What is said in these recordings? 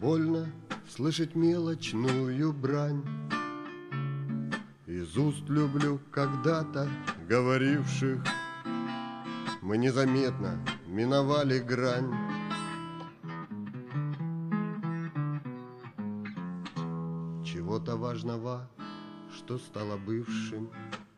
больно слышать мелочную брань. Из уст люблю когда-то говоривших, мы незаметно миновали грань. Чего-то важного, что стало бывшим.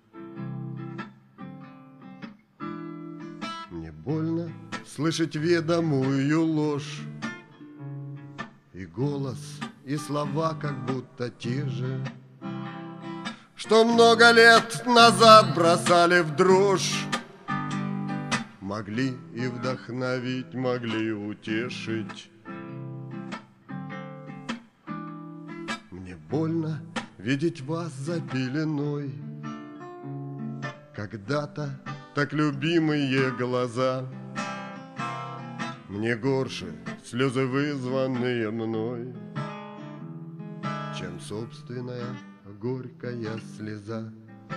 Мне больно слышать ведомую ложь, и голос, и слова как будто те же, что много лет назад бросали в дрожь. Могли и вдохновить, могли утешить. Мне больно видеть вас за пеленой, когда-то так любимые глаза. Мне горше слезы, вызванные мной, чем собственная горькая слеза.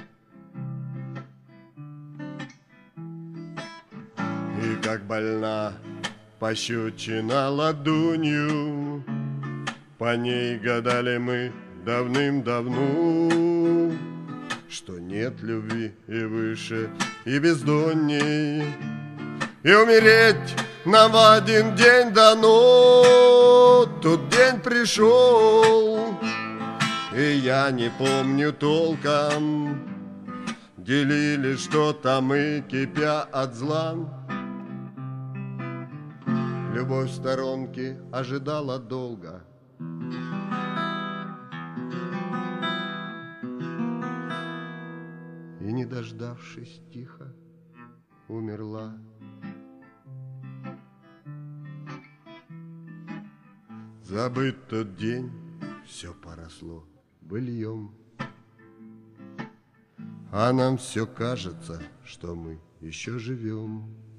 И как больна пощечина ладонью, по ней гадали мы давным-давно, что нет любви и выше, и бездонней, и умереть нам в один день дано. Тот день пришел, и я не помню толком, делили что-то мы, кипя от зла. Любовь в сторонке ожидала долго, и, не дождавшись, тихо умерла. Забыт тот день, все поросло быльем, а нам все кажется, что мы еще живем.